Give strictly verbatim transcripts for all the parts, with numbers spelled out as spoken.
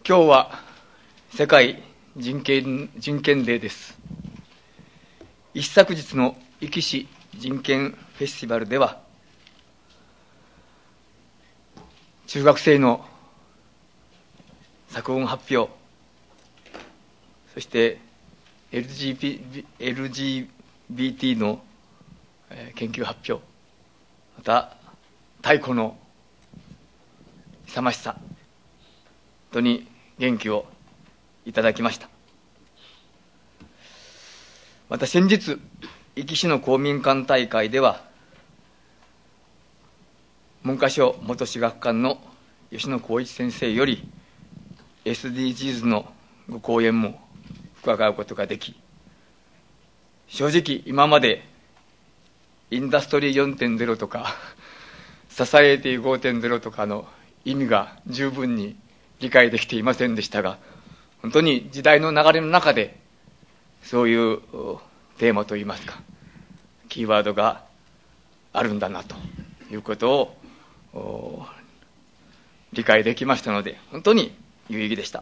今日は世界人権人権デーです。一昨日の壱岐市人権フェスティバルでは、中学生の作文発表、そして エルジービーティー の研究発表、また太古の勇ましさとに元気をいただきました。また先日、壱岐市の公民館大会では、文科省元史学官の吉野光一先生より エスディージーズ のご講演も伺うことができ、正直今までインダストリー よんてんゼロ とかササエイティ ごてんゼロ とかの意味が十分に理解できていませんでしたが、本当に時代の流れの中でそういうテーマといいますか、キーワードがあるんだなということを理解できましたので、本当に有意義でした。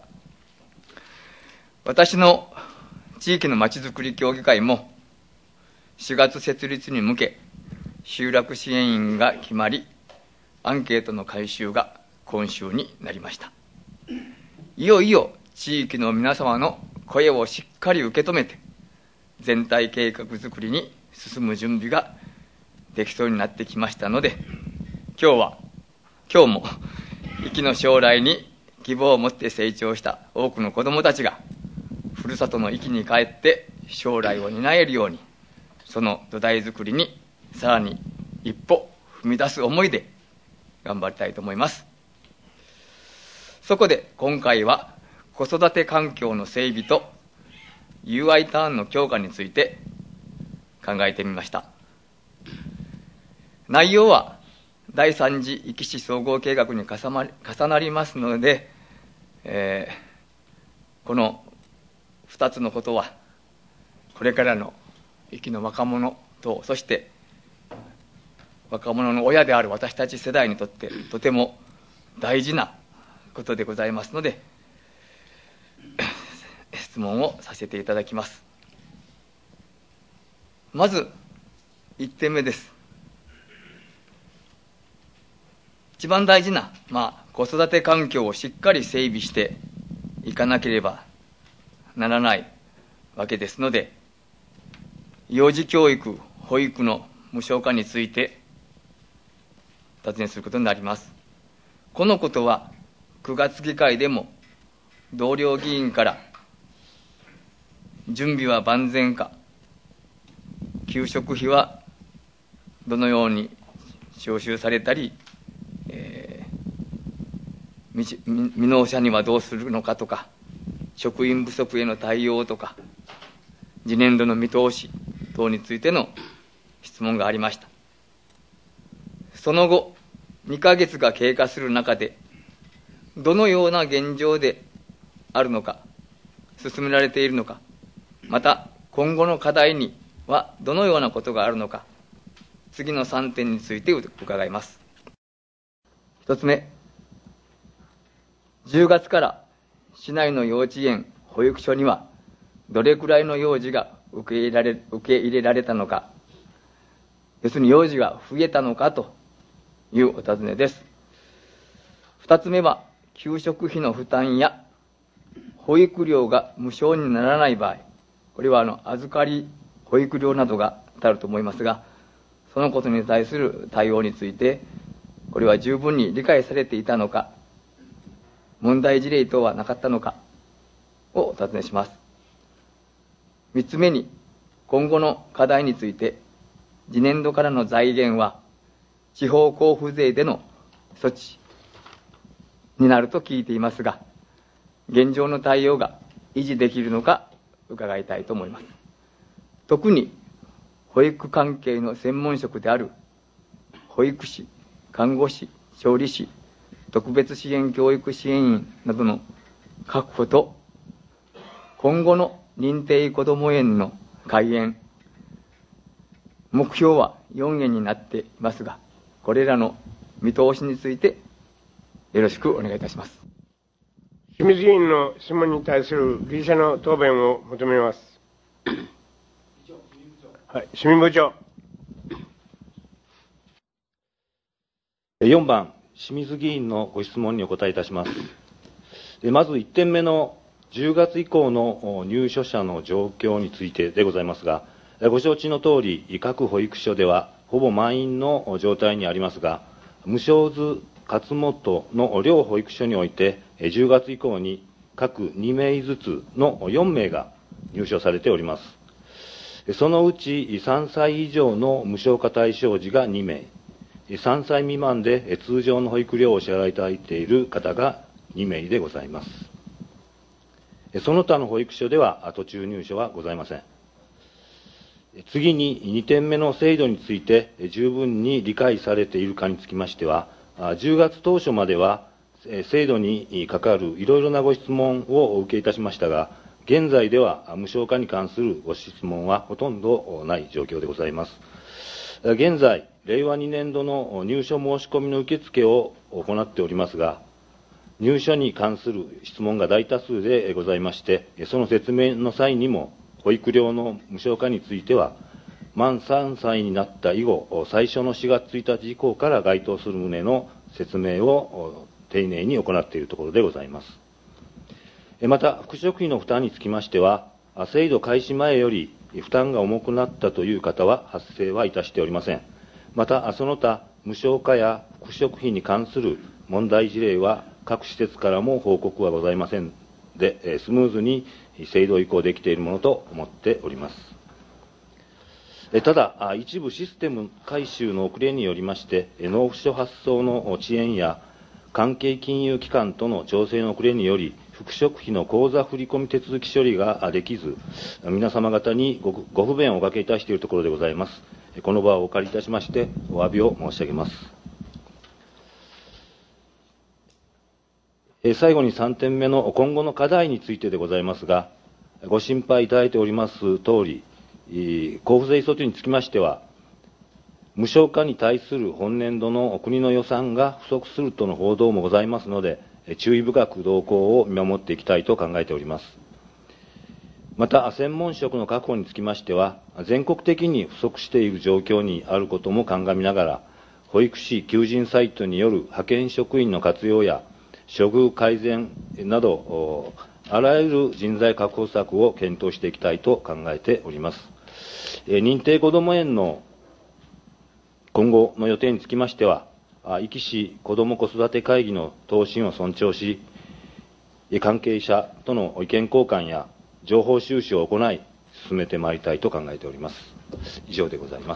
私の地域のまちづくり協議会もしがつ設立に向け集落支援員が決まり、アンケートの回収が今週になりました。いよいよ地域の皆様の声をしっかり受け止めて、全体計画づくりに進む準備ができそうになってきましたので、今日は、今日も壱岐の将来に希望を持って成長した多くの子どもたちが、ふるさとの壱岐に帰って将来を担えるように、その土台づくりにさらに一歩踏み出す思いで頑張りたいと思います。そこで今回は子育て環境の整備と ユーアイ ターンの強化について考えてみました。内容はだいさん次壱岐市総合計画に重なりますので、えー、このふたつのことはこれからの壱岐の若者と、そして若者の親である私たち世代にとってとても大事なことでございますので、質問をさせていただきます。まずいってんめです。一番大事な、まあ、子育て環境をしっかり整備していかなければならないわけですので、幼児教育、保育の無償化についてお尋ねすることになります。このことはくがつ議会でも同僚議員から準備は万全か、給食費はどのように徴収されたり、えー、未納者にはどうするのかとか、職員不足への対応とか、次年度の見通し等についての質問がありました。その後にかげつが経過する中で、どのような現状であるのか、進められているのか、また今後の課題にはどのようなことがあるのか、次のさんてんについて伺います。一つ目、じゅうがつから市内の幼稚園、保育所にはどれくらいの幼児が受け入れられ、受け入れられたのか、要するに幼児が増えたのかというお尋ねです。二つ目は、給食費の負担や保育料が無償にならない場合、これはあの預かり保育料などが当たると思いますが、そのことに対する対応について、これは十分に理解されていたのか、問題事例等はなかったのかをお尋ねします。三つ目に、今後の課題について、次年度からの財源は地方交付税での措置になると聞いていますが、現状の対応が維持できるのか伺いたいと思います。特に保育関係の専門職である保育士、看護師、調理師、特別支援教育支援員などの確保と、今後の認定こども園の開園、目標はよんえんになっていますが、これらの見通しについてよろしくお願いいたします。 清水議員の質問に対するギリシャの答弁を求めます。はい、市民部長。 よんばん、清水議員のご質問にお答えいたします。まずいってんめのじゅうがつ以降の入所者の状況についてでございますが、ご承知のとおり、各保育所ではほぼ満員の状態にありますが、無償図勝本の両保育所において、じゅうがつ以降に各にめいずつのよんめいが入所されております。そのうちさんさい以上の無償化対象児がにめい、さんさい未満で通常の保育料をお支払いいただいている方がにめいでございます。その他の保育所では途中入所はございません。次ににてんめの制度について十分に理解されているかにつきましては、じゅうがつ当初までは制度に関わるいろいろなご質問をお受けいたしましたが、現在では無償化に関するご質問はほとんどない状況でございます。現在、れいわにねんどの入所申し込みの受付を行っておりますが、入所に関する質問が大多数でございまして、その説明の際にも、保育料の無償化については、満さんさいになった以後、最初のしがつついたち以降から該当する旨の説明を丁寧に行っているところでございます。また、副食費の負担につきましては、制度開始前より負担が重くなったという方は発生はいたしておりません。また、その他、無償化や副食費に関する問題事例は、各施設からも報告はございませんで、スムーズに制度移行できているものと思っております。ただ、一部システム改修の遅れによりまして、納付書発送の遅延や関係金融機関との調整の遅れにより、副食費の口座振込手続き処理ができず、皆様方に ご, ご不便をおかけいたしているところでございます。この場をお借りいたしまして、お詫びを申し上げます。最後にさんてんめの今後の課題についてでございますが、ご心配いただいておりますとおり、交付税措置につきましては、無償化に対する本年度の国の予算が不足するとの報道もございますので、注意深く動向を見守っていきたいと考えております。また、専門職の確保につきましては、全国的に不足している状況にあることも鑑みながら、保育士求人サイトによる派遣職員の活用や、処遇改善など、あらゆる人材確保策を検討していきたいと考えております。認定こども園の今後の予定につきましては、壱岐市子ども子育て会議の答申を尊重し、関係者との意見交換や情報収集を行い、進めてまいりたいと考えております。以上でございます。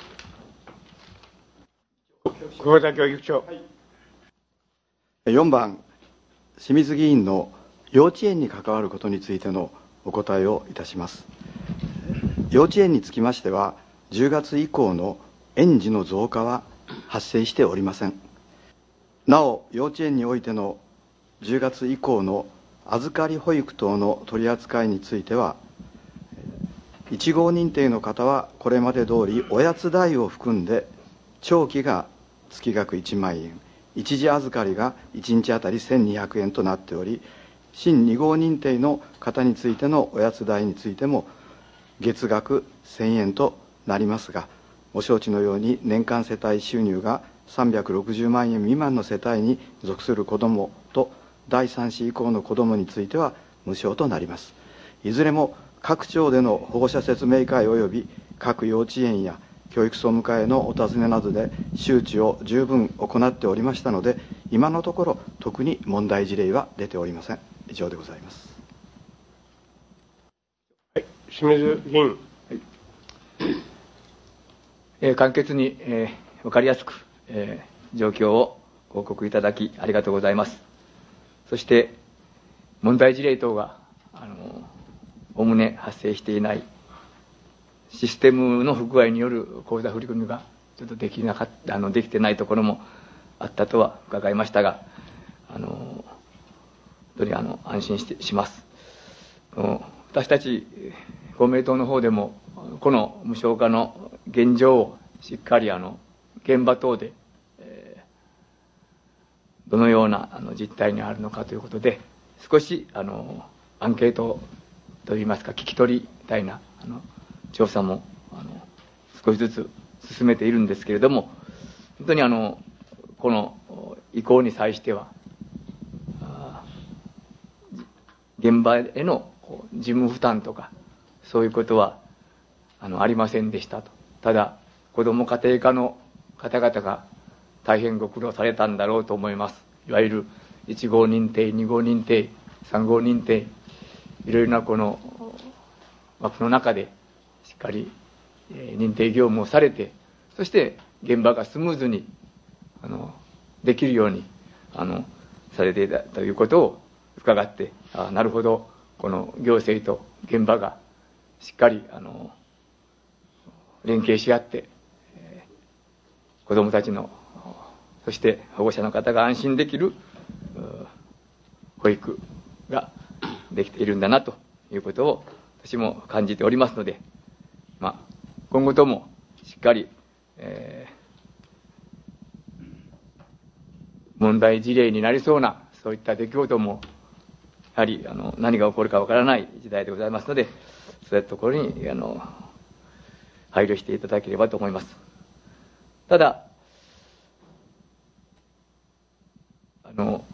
久保田教育長。 よんばん、清水議員の幼稚園に関わることについてのお答えをいたします。幼稚園につきましては、じゅうがつ以降の園児の増加は発生しておりません。なお、幼稚園においてのじゅうがつ以降の預かり保育等の取り扱いについては、いち号認定の方はこれまで通りおやつ代を含んで長期が月額いちまんえん、一時預かりがいちにちあたりせんにひゃくえんとなっており、新に号認定の方についてのおやつ代についても月額せんえんとなりますが、ご承知のように年間世帯収入がさんびゃくろくじゅうまんえん未満の世帯に属する子どもとだいさん子以降の子どもについては無償となります。いずれも各町での保護者説明会及び各幼稚園や教育総務課へのお尋ねなどで周知を十分行っておりましたので、今のところ特に問題事例は出ておりません。以上でございます。 はい、清水議員。はい、 えー、簡潔に、えー、分かりやすく、えー、状況を報告いただきありがとうございます。そして問題事例等がおおむね発生していない、システムの不具合による口座振込がちょっとできなかったあのできてないところもあったとは伺いましたが、あの本当にあの安心してします。私たち公明党の方でもこの無償化の現状をしっかりあの現場等で、えー、どのようなあの実態にあるのかということで少しあのアンケートといいますか、聞き取りみたいなあの調査もあの少しずつ進めているんですけれども、本当にあのこの意向に際しては、現場への事務負担とかそういうことはあのありませんでしたと。ただ子ども家庭科の方々が大変ご苦労されたんだろうと思います。いわゆるいち号認定、に号認定、さん号認定、いろいろなこの枠の中でしっかり認定業務をされて、そして現場がスムーズにあのできるようにあのされていたということを伺って、あなるほど、この行政と現場がしっかりあの連携し合って、えー、子どもたちの、そして保護者の方が安心できる保育ができているんだなということを私も感じておりますので、まあ、今後ともしっかり、えー、問題事例になりそうなそういった出来事もやはりあの何が起こるかわからない時代でございますので、そういったところにあの配慮していただければと思います。ただあの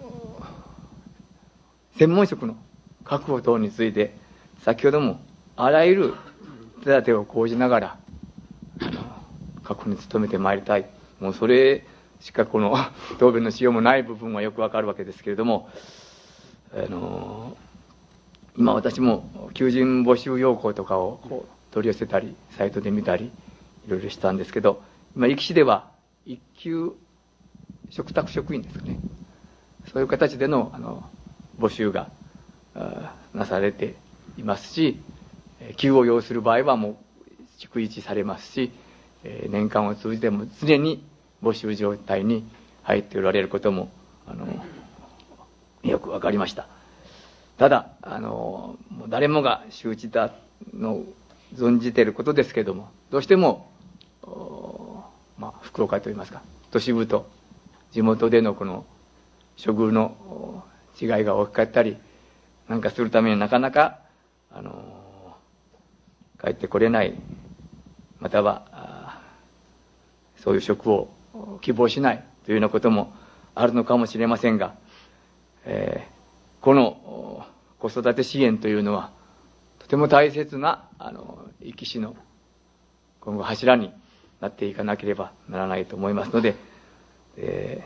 専門職の確保等について、先ほどもあらゆる手立てを講じながらあの確保に努めてまいりたい。もうそれしかこの答弁のしようもない部分はよくわかるわけですけれども、あの今私も求人募集要項とかをこう取り寄せたりサイトで見たりいろいろしたんですけど、今壱岐市では一級嘱託職員ですかね、そういう形でのあの募集がなされていますし、級を要する場合はもう逐一されますし、年間を通じても常に募集状態に入っておられることもあのよくわかりました。ただあのもう誰もが周知だの存じていることですけれども、どうしても、まあ、福岡といいますか都市部と地元でのこの処遇の違いが大きかったりなんかするためになかなかあの帰ってこれない、またはそういう職を希望しないというようなこともあるのかもしれませんが、えー、この子育て支援というのはとても大切なあの壱岐市の今後柱になっていかなければならないと思いますので、え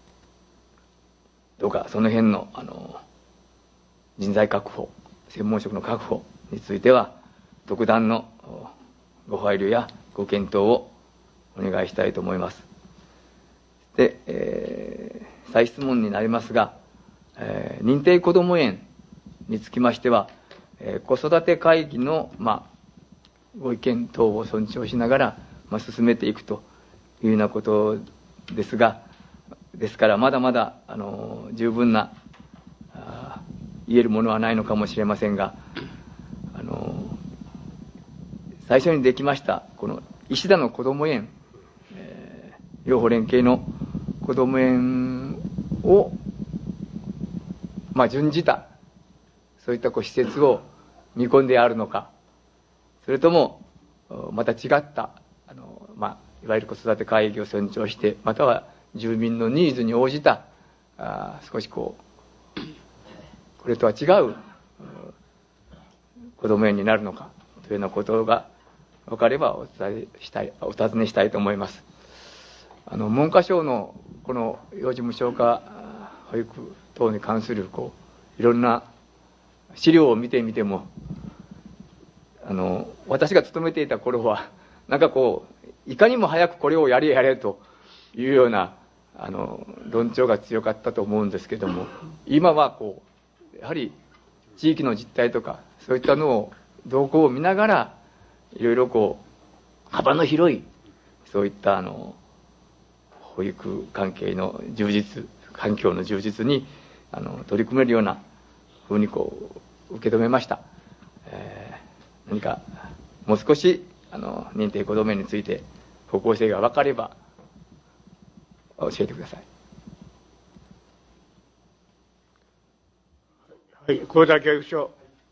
ー、どうかその辺のあの人材確保、専門職の確保については特段のご配慮やご検討をお願いしたいと思います。で、えー、再質問になりますが、えー、認定こども園につきましては、えー、子育て会議の、まあ、ご意見等を尊重しながら、まあ、進めていくというようなことですが、ですからまだまだあの十分な言えるものはないのかもしれませんが、あの最初にできましたこの石田のこども園、えー、両方連携のこども園を、まあ、準じたそういったこう施設を見込んであるのか、それともまた違ったあの、まあ、いわゆる子育て会議を尊重して、または住民のニーズに応じたあ少しこうこれとは違う子ども園になるのかというようなことが分かればお伝えしたい、お尋ねしたいと思います。あの文科省のこの幼児無償化保育等に関するこういろんな資料を見てみても、あの私が勤めていた頃はなんかこういかにも早くこれをやれやれというようなあの論調が強かったと思うんですけども、今はこうやはり地域の実態とかそういったのを動向を見ながらいろいろこう幅の広いそういったあの保育関係の充実、環境の充実にあの取り組めるようなふうにこう受け止めました。えー、何かもう少しあの認定こども園について方向性が分かれば教えてください。 はい、香田教育長。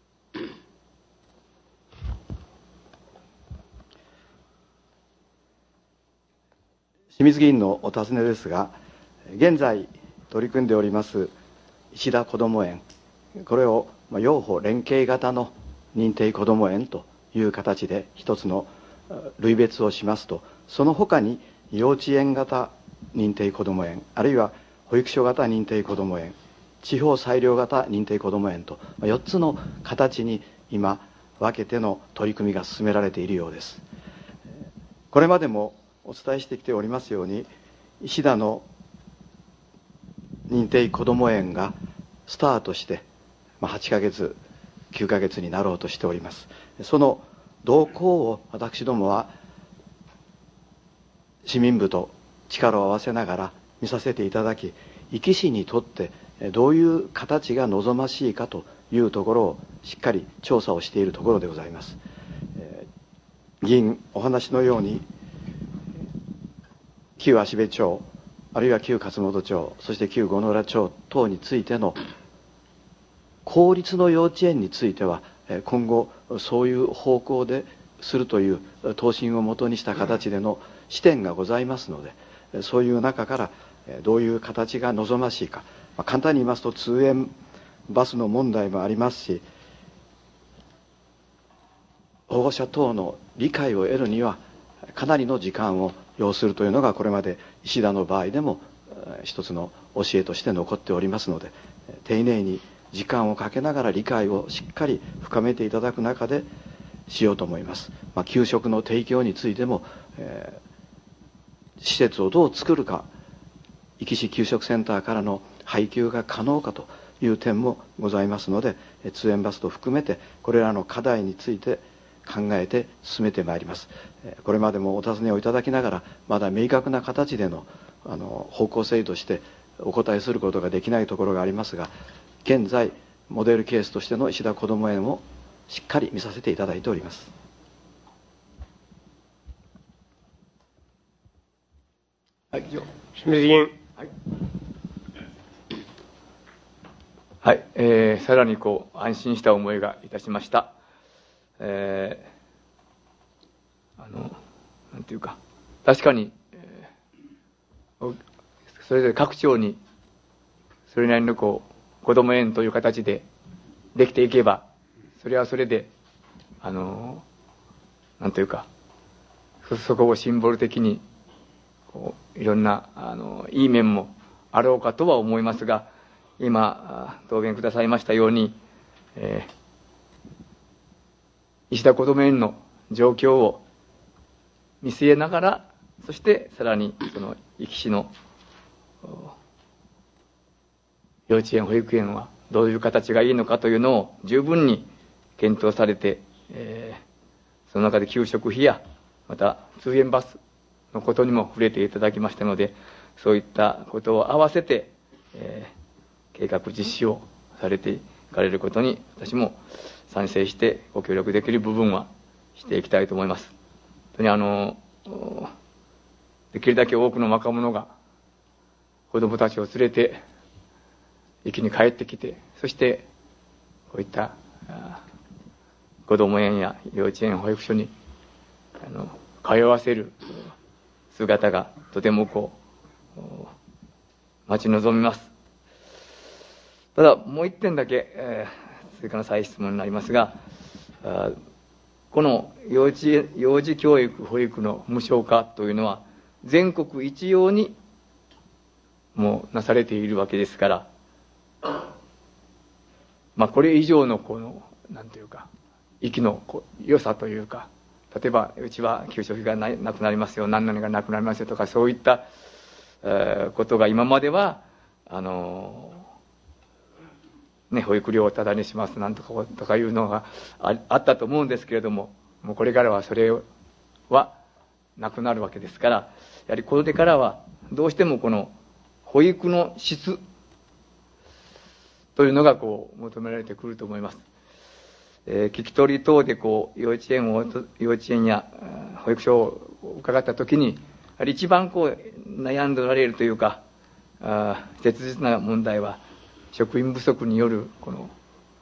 清水議員のお尋ねですが、現在取り組んでおります石田こども園、これを幼保連携型の認定こども園という形で一つの類別をしますと、その他に幼稚園型認定こども園、あるいは保育所型認定こども園、地方裁量型認定こども園とよっつの形に今分けての取り組みが進められているようです。これまでもお伝えしてきておりますように、石田の認定こども園がスタートしてはちかげつきゅうかげつになろうとしております。その動向を私どもは市民部と力を合わせながら見させていただき、壱岐市にとってどういう形が望ましいかというところをしっかり調査をしているところでございます。議員お話のように、旧芦部町、あるいは旧勝本町、そして旧五野浦町等についての公立の幼稚園については、今後そういう方向でするという答申をもとにした形での視点がございますので、そういう中からどういう形が望ましいか、簡単に言いますと通園バスの問題もありますし、保護者等の理解を得るにはかなりの時間を要するというのが、これまで石田の場合でも一つの教えとして残っておりますので、丁寧に時間をかけながら理解をしっかり深めていただく中でしようと思います。まあ、給食の提供についても、えー、施設をどう作るか、壱岐市給食センターからの配給が可能かという点もございますので、通園バスと含めてこれらの課題について考えて進めてまいります。これまでもお尋ねをいただきながら、まだ明確な形での、あの方向性としてお答えすることができないところがありますが、現在モデルケースとしての石田こども園をしっかり見させていただいております。 はい、清水議員。はい、 はい、えー、さらにこう安心した思いがいたしました。えー、あのなんていうか、確かに、えー、それぞれ各町にそれなりのこう子ども園という形でできていけば、それはそれであのなんというか、そ, そこをシンボル的にこういろんなあのいい面もあろうかとは思いますが、今答弁くださいましたように、えー石田こども園の状況を見据えながら、そしてさらにその壱岐市の幼稚園保育園はどういう形がいいのかというのを十分に検討されて、えー、その中で給食費やまた通園バスのことにも触れていただきましたので、そういったことを合わせて、えー、計画実施をされていかれることに私も賛成してご協力できる部分はしていきたいと思います。本当にあのできるだけ多くの若者が子どもたちを連れて壱岐に帰ってきて、そしてこういった子ども園や幼稚園保育所にあの通わせる姿がとてもこう待ち望みます。ただもう一点だけ、えー追加の再質問になりますが、この幼稚園、幼児教育保育の無償化というのは全国一様にもうなされているわけですから、まあこれ以上のこのなんていうか壱岐の良さというか、例えばうちは給食費がなくなりますよ、何々がなくなりますよとか、そういった、えー、ことが今まではあのーね、保育料をタダにしますなんとかとかいうのが あ, あったと思うんですけれども、もうこれからはそれはなくなるわけですから、やはりこれからはどうしてもこの保育の質というのがこう求められてくると思います。えー、聞き取り等でこう幼稚園を幼稚園や保育所を伺ったときに、やはり一番こう悩んでおられるというか、あ切実な問題は職員不足によるこの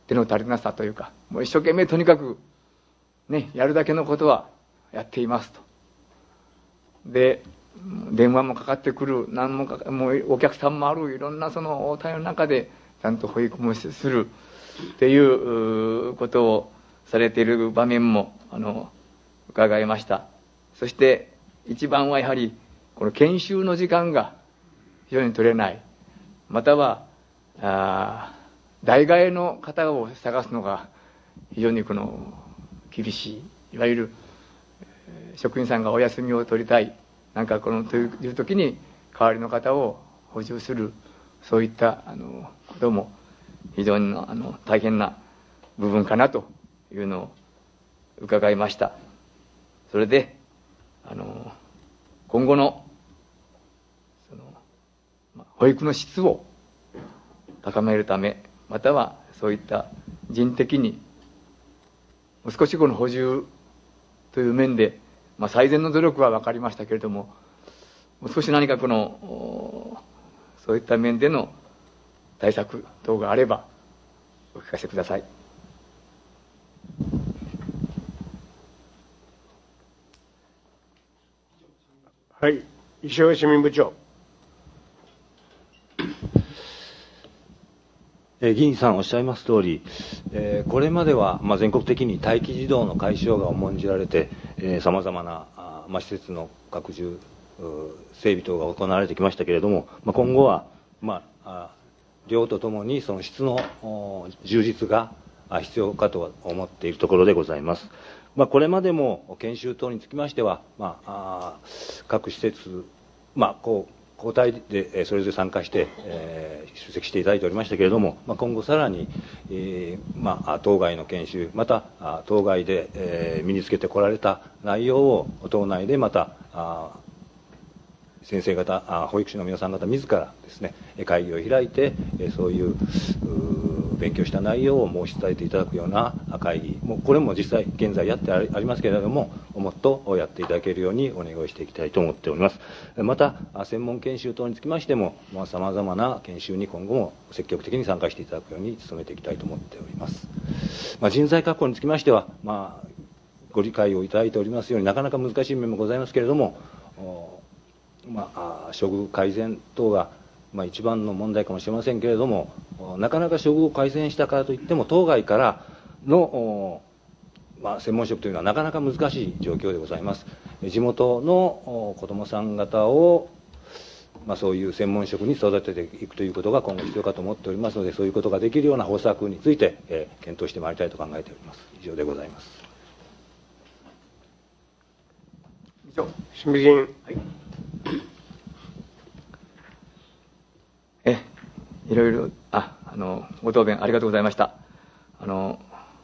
手の足りなさというか、もう一生懸命とにかくね、やるだけのことはやっていますと。で、電話もかかってくる、何もかもうお客さんもある、いろんなその応対の中でちゃんと保育もするっていうことをされている場面もあの伺いました。そして一番はやはりこの研修の時間が非常に取れない、またはあ代替えの方を探すのが非常にこの厳しい、いわゆる職員さんがお休みを取りたい、なんかこのという時に代わりの方を補充する、そういったあのことも非常にあの大変な部分かなというのを伺いました。それであの今後のその、まあ、保育の質を高めるため、またはそういった人的に少しこの補充という面で、まあ、最善の努力は分かりましたけれども、もう少し何かこのそういった面での対策等があればお聞かせください。 はい、石尾市民部長。 えー、議員さんおっしゃいます通り、えー、これまでは、まあ、全国的に待機児童の解消が重んじられて、さまざまなあ、まあ、施設の拡充、整備等が行われてきましたけれども、まあ、今後は、まあ、量とともにその質の充実が必要かと思っているところでございます。まあ、これまでも研修等につきましては、まあ、各施設、まあ、こう交代でそれぞれ参加して、えー、出席していただいておりましたけれども、まあ、今後さらに、えーまあ、当該の研修、また当該で、えー、身につけてこられた内容を党内でまたあ先生方、保育士の皆さん方自らですね、会議を開いて、そういう勉強した内容を申し伝えていただくような会議、もうこれも実際現在やってありますけれども、もっとやっていただけるようにお願いしていきたいと思っております。また専門研修等につきましても、さまざまな研修に今後も積極的に参加していただくように努めていきたいと思っております。まあ、人材確保につきましては、まあ、ご理解をいただいておりますように、なかなか難しい面もございますけれども、まあ、処遇改善等が、まあ、一番の問題かもしれませんけれども、なかなか処遇を改善したからといっても当該からの、まあ、専門職というのはなかなか難しい状況でございます。地元の子どもさん方を、まあ、そういう専門職に育てていくということが今後必要かと思っておりますので、そういうことができるような方策について、えー、検討してまいりたいと考えております。以上でございます。 以上、清水議員。はい。 え、いろいろ、あ、あの、ご答弁ありがとうございました。あの、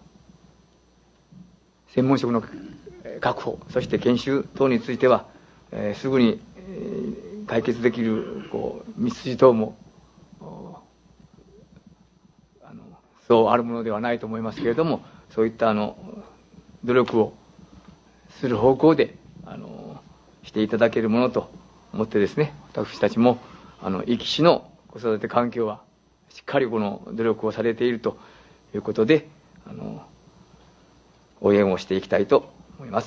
専門職の確保、そして研修等については、えー、すぐに、えー、解決できる、こう、道筋等も、あの、そうあるものではないと思いますけれども、そういった、あの、努力をする方向で、あの、していただけるものと思ってですね、私たちも、あの、壱岐市の子育て環境はしっかりこの努力をされているということで、あの応援をしていきたいと思います。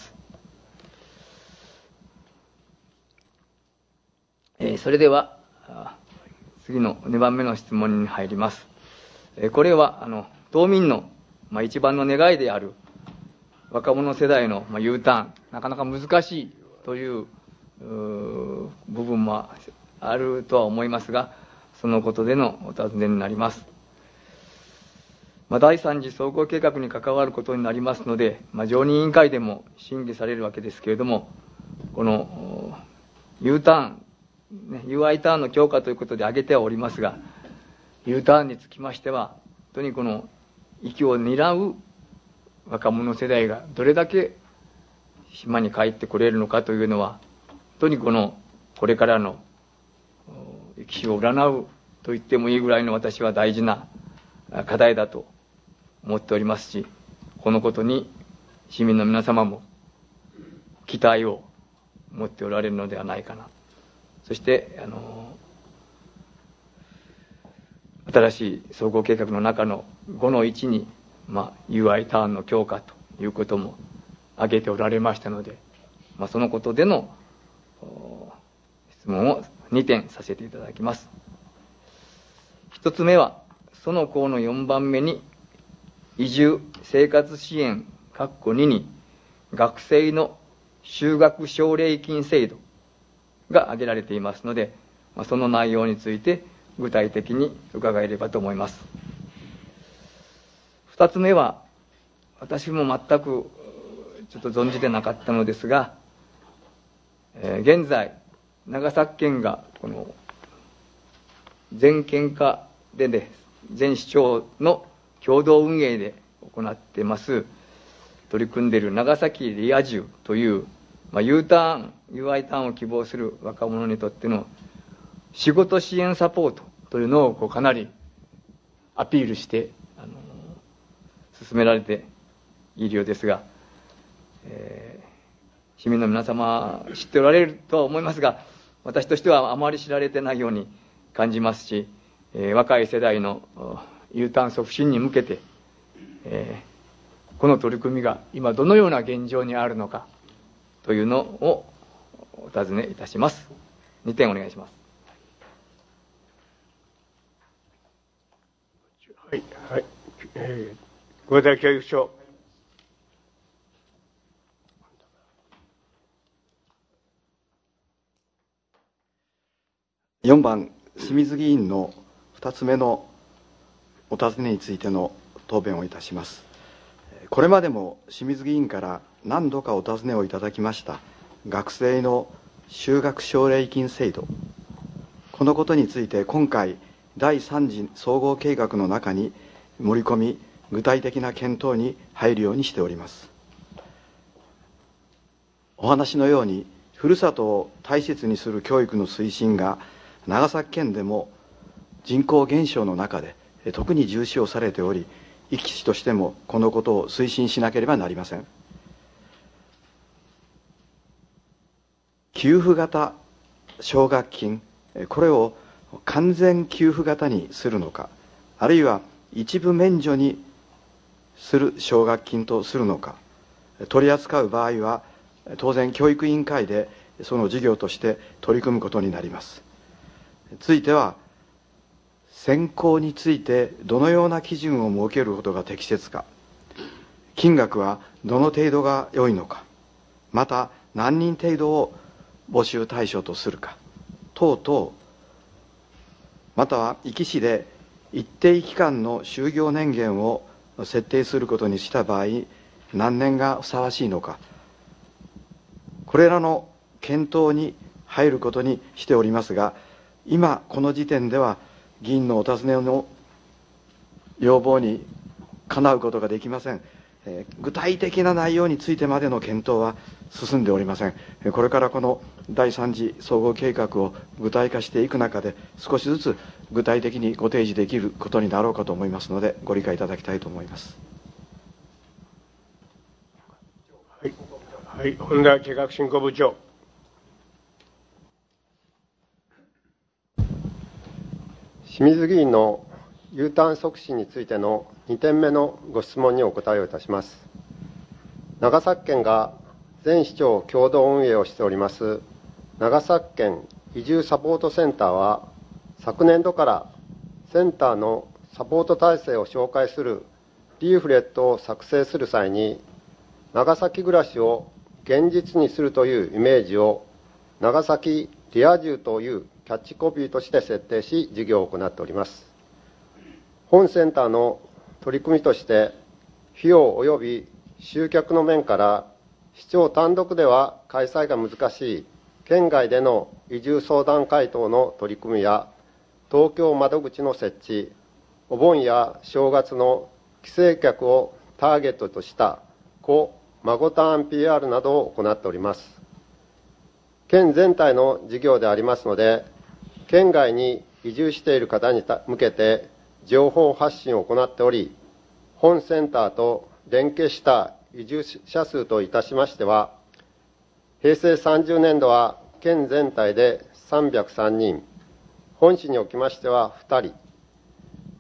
えー、それでは次のにばんめの質問に入ります。えー、これはあの島民の、まあ、一番の願いである若者世代の、まあ、U ターン、なかなか難しいという、う部分もあるとは思いますが、そのことでのお尋ねになります。まあ、だいさん次総合計画に関わることになりますので、まあ、常任委員会でも審議されるわけですけれども、この U ターン、ね、ユーアイ ターンの強化ということで挙げてはおりますが、U ターンにつきましては、本当にこの息を担う若者世代がどれだけ島に帰ってこれるのかというのは、本当にこのこれからの生き死を占うと言ってもいいぐらいの私は大事な課題だと思っておりますし、このことに市民の皆様も期待を持っておられるのではないかな。そしてあの新しい総合計画の中のごのいちに、まあ、ユーアイ ターンの強化ということも挙げておられましたので、まあ、そのことでの質問をにてんさせていただきます。一つ目は、その項のよんばんめに、移住生活支援括弧にに学生の就学奨励金制度が挙げられていますので、まあ、その内容について具体的に伺えればと思います。二つ目は、私も全くちょっと存じてなかったのですが、えー、現在長崎県がこの全県下でね、全市町の共同運営で行っています取り組んでいる長崎リア充という、まあ、U ターン ユーアイ ターンを希望する若者にとっての仕事支援サポートというのをこうかなりアピールしてあの進められているようですが、えー、市民の皆様知っておられるとは思いますが、私としてはあまり知られてないように感じますし、えー、若い世代の U ターン促進に向けて、えー、この取り組みが今どのような現状にあるのかというのをお尋ねいたします。にてんお願いします。 はい、はい、えー、合田教育長。 よんばん、清水議員のふたつめのお尋ねについての答弁をいたします。これまでも清水議員から何度かお尋ねをいただきました学生の就学奨励金制度、このことについて今回だいさん次総合計画の中に盛り込み、具体的な検討に入るようにしております。お話のように、ふるさとを大切にする教育の推進が長崎県でも人口減少の中で特に重視をされており、壱岐市としてもこのことを推進しなければなりません。給付型奨学金、これを完全給付型にするのか、あるいは一部免除にする奨学金とするのか、取り扱う場合は当然教育委員会でその事業として取り組むことになります。ついては、選考についてどのような基準を設けることが適切か、金額はどの程度が良いのか、また何人程度を募集対象とするか等々、または壱岐市で一定期間の就業年限を設定することにした場合、何年がふさわしいのか、これらの検討に入ることにしておりますが、今この時点では議員のお尋ねの要望にかなうことができません。えー、具体的な内容についてまでの検討は進んでおりません。これからこのだいさん次総合計画を具体化していく中で、少しずつ具体的にご提示できることになろうかと思いますので、ご理解いただきたいと思います。 はい、はい、本田計画振興部長。清水議員の U ターン促進についてのにてんめのご質問にお答えをいたします。長崎県が全市町共同運営をしております長崎県移住サポートセンターは、昨年度からセンターのサポート体制を紹介するリーフレットを作成する際に、長崎暮らしを現実にするというイメージを長崎リア充というキャッチコピーとして設定し、事業を行っております。本センターの取り組みとして、費用及び集客の面から市町単独では開催が難しい県外での移住相談会等の取り組みや、東京窓口の設置、お盆や正月の帰省客をターゲットとした子孫ターン ピーアール などを行っております。県全体の事業でありますので、県外に移住している方に向けて情報発信を行っており、本センターと連携した移住者数といたしましては、平成さんじゅうねん度は県全体でさんびゃくさんにん、本市におきましてはふたり、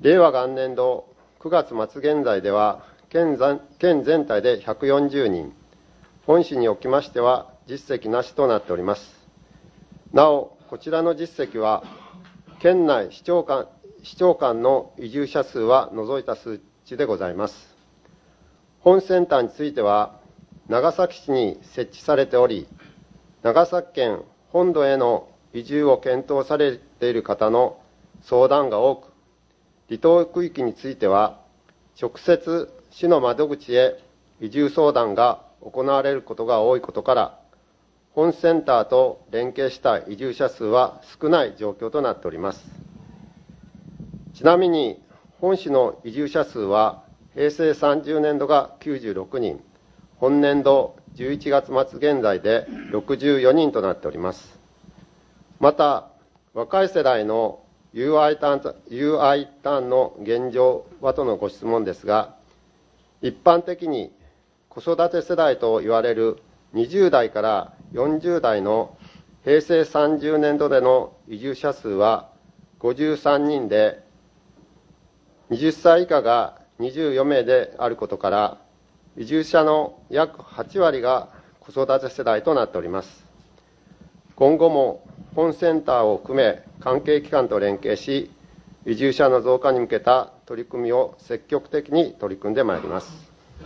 令和元年度くがつ末現在では、県全県全体でひゃくよんじゅうにん、本市におきましては実績なしとなっております。なお、こちらの実績は、県内市町間市町間の移住者数は除いた数値でございます。本センターについては、長崎市に設置されており、長崎県本土への移住を検討されている方の相談が多く、離島区域については、直接市の窓口へ移住相談が行われることが多いことから、本センターと連携した移住者数は少ない状況となっております。ちなみに、本市の移住者数は、平成さんじゅうねんどがきゅうじゅうろくにん、本年度じゅういちがつ末現在でろくじゅうよにんとなっております。また、若い世代の ユーアイ ターン、ユーアイ ターンの現状はとのご質問ですが、一般的に子育て世代と言われるにじゅうだいからよんじゅうだいの平成さんじゅうねんどでの移住者数はごじゅうさんにんで、はたち以下がにじゅうよめいであることから、移住者の約はちわりが子育て世代となっております。今後も本センターを含め関係機関と連携し、移住者の増加に向けた取り組みを積極的に取り組んでまいります。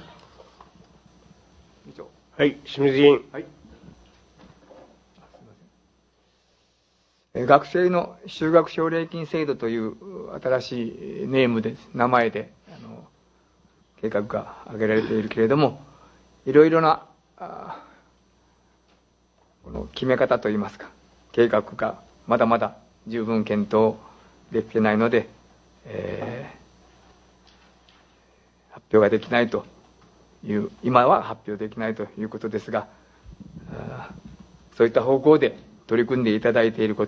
はい、清水議員。はい。 学生の就学奨励金制度という新しいネームで、名前で、あの、計画が挙げられているけれども、いろいろな、あこの決め方といいますか、計画がまだまだ十分検討できてないので、えー、発表ができないという、今は発表できないということですが、そういった方向で取り組んでいただいていること、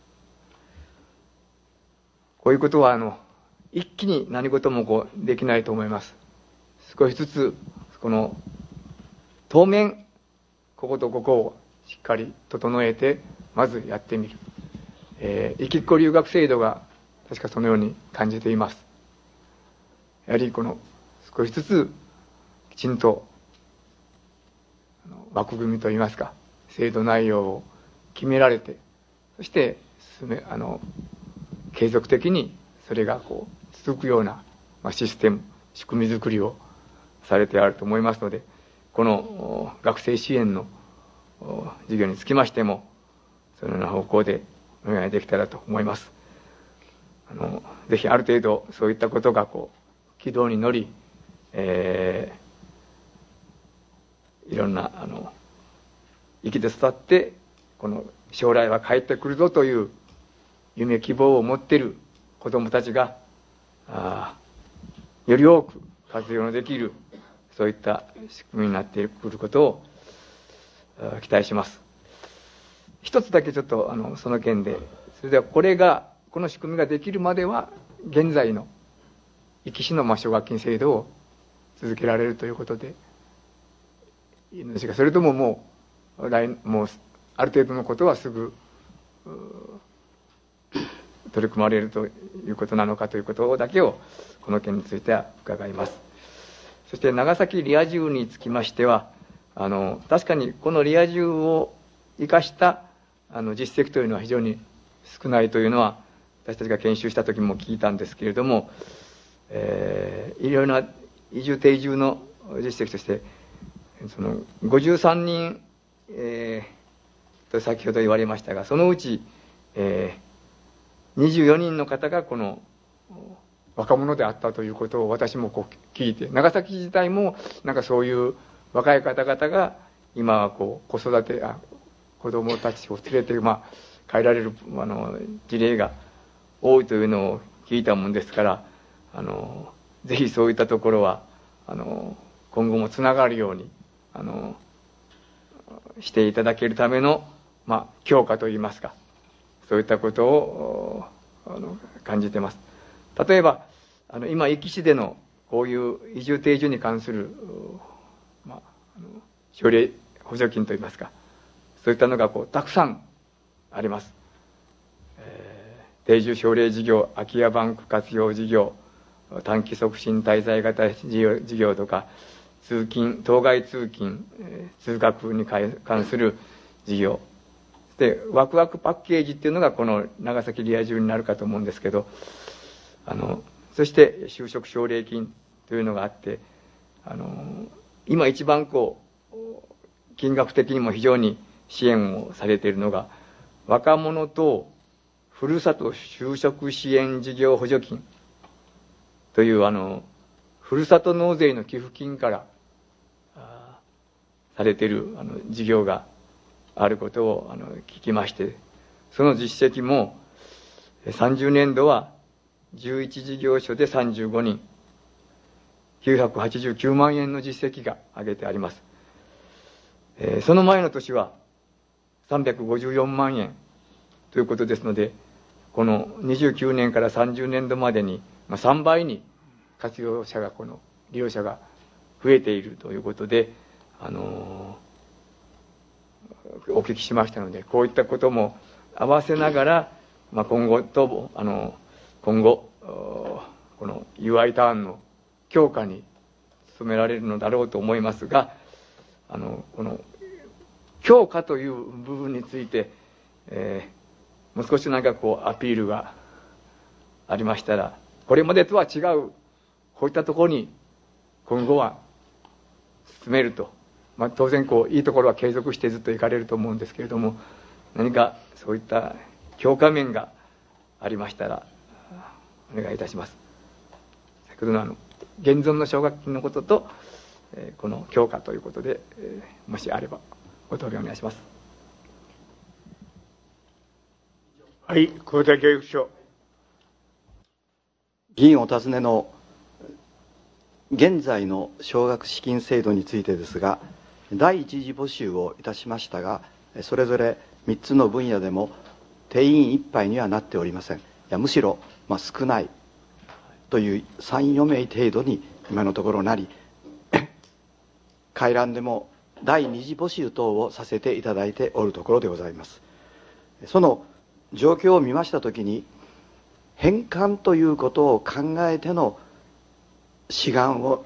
こういうことはあの一気に何事もこうできないと思います。少しずつこの当面こことここをしっかり整えてまずやってみる、えー、行きっこ留学制度が確かそのように感じています。やはりこの少しずつきちんと枠組みといいますか、制度内容を決められて、そして進めあの継続的にそれがこう続くような、まあ、システム、仕組み作りをされてあると思いますので、この学生支援の事業につきましてもそのような方向でお願いできたらと思います。あのぜひある程度そういったことがこう軌道に乗り、えー、いろんなあの生きて育ってこの将来は帰ってくるぞという夢希望を持っている子どもたちがあより多く活用のできるそういった仕組みになってくることを期待します。一つだけちょっとあのその件で、それではこれがこの仕組みができるまでは現在の壱岐市の奨学金制度を続けられるということでいいのですが、それとももう来もうある程度のことはすぐ取り組まれるということなのかということだけをこの件については伺います。そして長崎リア充につきましては、あの確かにこのリア充を生かしたあの実績というのは非常に少ないというのは私たちが研修した時も聞いたんですけれども、えー、いろいろな移住定住の実績としてそのごじゅうさんにん、えー、と先ほど言われましたが、そのうち、えー、にじゅうよにんの方がこの若者であったということを私もこう聞いて、長崎自体もなんかそういう若い方々が今はこう子育てあ子供たちを連れて、まあ、帰られるあの事例が多いというのを聞いたもんですから、あのぜひそういったところはあの今後もつながるようにあのしていただけるための、まあ、強化といいますか、そういったことをあの感じています。例えばあの今壱岐市でのこういう移住定住に関する、まあ、あの奨励補助金といいますか、そういったのがこうたくさんあります。えー、 定住奨励事業、空き家バンク活用事業、短期促進滞在型事業事業とか、通勤、当該通勤、通学に関する事業。で、ワクワクパッケージっていうのがこの長崎リア充になるかと思うんですけど、あの、そして就職奨励金というのがあって、あの、今一番こう、金額的にも非常に支援をされているのが、若者とふるさと就職支援事業補助金という、あの、ふるさと納税の寄付金からされているあの事業があることをあの聞きまして、その実績もさんじゅうねんどはじゅういち事業所でさんじゅうごにん、きゅうひゃくはちじゅうきゅうまんえんの実績が挙げてあります。えー、その前の年はさんびゃくごじゅうよんまんえんということですので、このにじゅうきゅうねんからさんじゅうねんどまでにさんばいに活用者が、この利用者が増えているということで、あのー、お聞きしましたので、こういったことも合わせながら、まあ、今後と、あの、今後、この ユーアイ ターンの強化に努められるのだろうと思いますが、あの、この強化という部分について、えー、もう少しなんかこうアピールがありましたら、これまでとは違う、こういったところに今後は進めると。まあ、当然こういいところは継続してずっといかれると思うんですけれども、何かそういった強化面がありましたらお願いいたします。先ほどのあの現存の奨学金のことと、えー、この強化ということで、えー、もしあればご答弁お願いします。 はい、久保田教育長。 議員お尋ねの現在の奨学資金制度についてですが、第一次募集をいたしましたが、それぞれみっつの分野でも定員いっぱいにはなっておりません。いやむしろ、まあ、少ないというさん、よめい程度に今のところなり、回覧でも第二次募集等をさせていただいておるところでございます。その状況を見ましたときに、返還ということを考えての志願を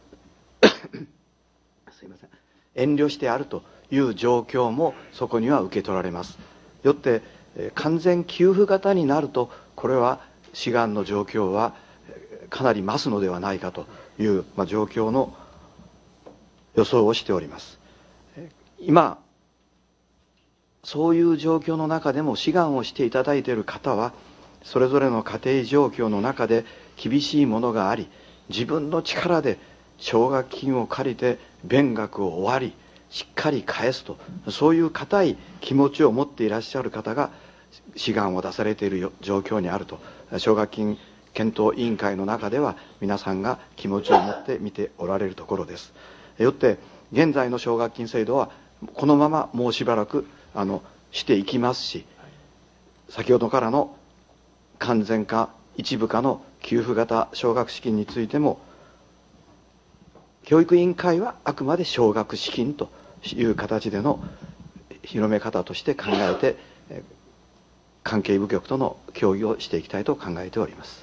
すいません遠慮してあるという状況もそこには受け取られます。よって完全給付型になると、これは志願の状況はかなり増すのではないかという、まあ、状況の予想をしております。今そういう状況の中でも志願をしていただいている方は、それぞれの家庭状況の中で厳しいものがあり、自分の力で奨学金を借りて勉学を終わりしっかり返すと、そういう固い気持ちを持っていらっしゃる方が志願を出されている状況にあると、奨学金検討委員会の中では皆さんが気持ちを持って見ておられるところです。よって現在の奨学金制度はこのままもうしばらくあのしていきますし、先ほどからの完全化一部化の給付型奨学資金についても、教育委員会はあくまで奨学資金という形での広め方として考えて、関係部局との協議をしていきたいと考えております。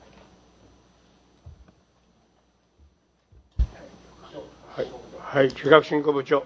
はい、はい、中学振興部長。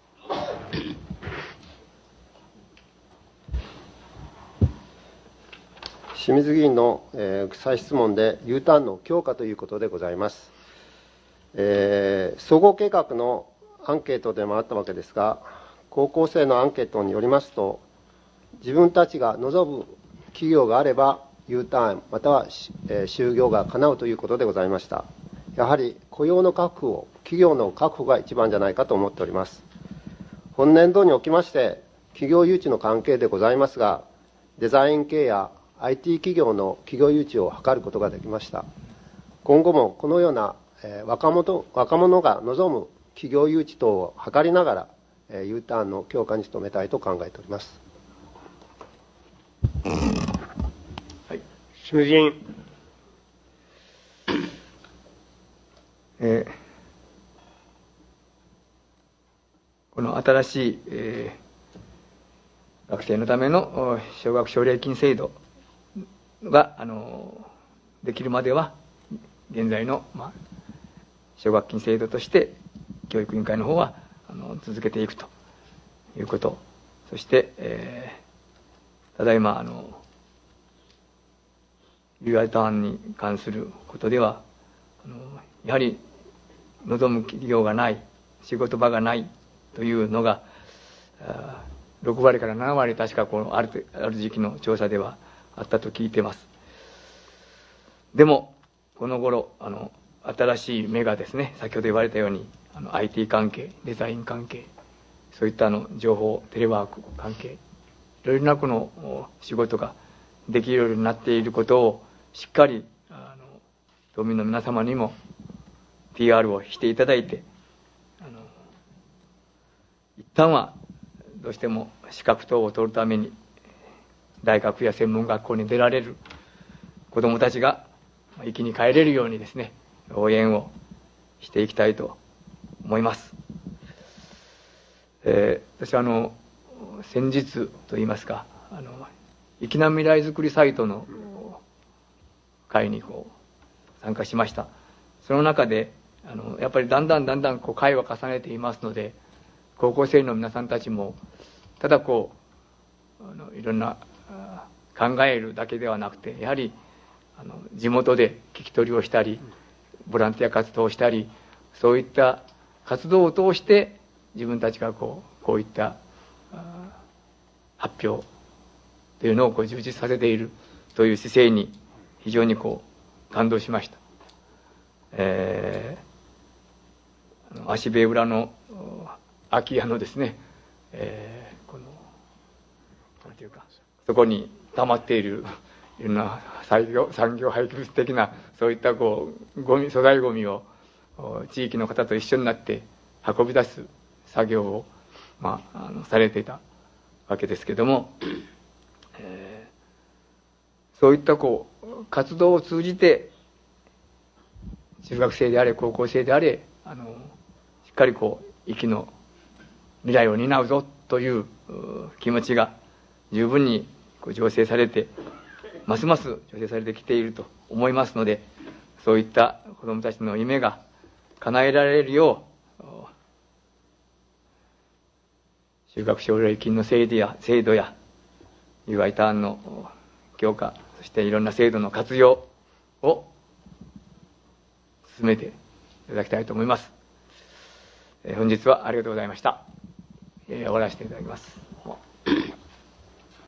清水議員の、えー、再質問で ユー ターンの強化ということでございます。えー、総合計画のアンケートでもあったわけですが、高校生のアンケートによりますと、自分たちが望む企業があれば ユー ターンまたは、えー、就業が叶うということでございました。やはり雇用の確保、企業の確保が一番じゃないかと思っております。本年度におきまして企業誘致の関係でございますが、デザイン系や アイティー 企業の企業誘致を図ることができました。今後もこのような、えー、若者、若者が望む企業誘致等を図りながら、えー、ユー ターンの強化に努めたいと考えております。 はい、清水議員。 えー、この新しい、えー、学生のための奨学奨励金制度があのできるまでは現在の、まあ、奨学金制度として教育委員会の方はあの続けていくということ、そして、えー、ただいまあのユーアイターンに関することではあのやはり望む企業がない、仕事場がないというのがろくわりからななわり確かこうあるある時期の調査ではあったと聞いています。でもこの頃あの新しい芽がですね、先ほど言われたようにあの アイティー 関係、デザイン関係、そういったあの情報テレワーク関係、いろいろなこの仕事ができるようになっていることをしっかりあの島民の皆様にも ピーアール をしていただいて、あの一旦はどうしても資格等を取るために大学や専門学校に出られる子どもたちが生きに帰れるようにですね、応援をしていきたいと思います。えー、私はあの先日といいますか、あの粋な未来づくりサイトの会にこう参加しました。その中であのやっぱりだんだんだんだんこう会を重ねていますので、高校生の皆さんたちもただこうあのいろんな考えるだけではなくて、やはりあの地元で聞き取りをしたりボランティア活動をしたり、そういった活動を通して自分たちがこうこういった発表というのをこう充実させているという姿勢に非常にこう感動しました。えー、足部裏の空き家のですね、えー、このなんていうか、そこに溜まっているいろんな産業産業廃棄物的なそういったこうゴミ素材ゴミを地域の方と一緒になって運び出す作業を、まあ、あのされていたわけですけども、えー、そういったこう活動を通じて中学生であれ高校生であれあのしっかりこう生きの未来を担うぞという気持ちが十分にこう醸成されて、ますます醸成されてきていると思いますので、そういった子どもたちの夢が叶えられるよう就学奨励金の制度や制度や ユーアイ ターンの強化、そしていろんな制度の活用を進めていただきたいと思います。本日はありがとうございました。終わらせていただきます。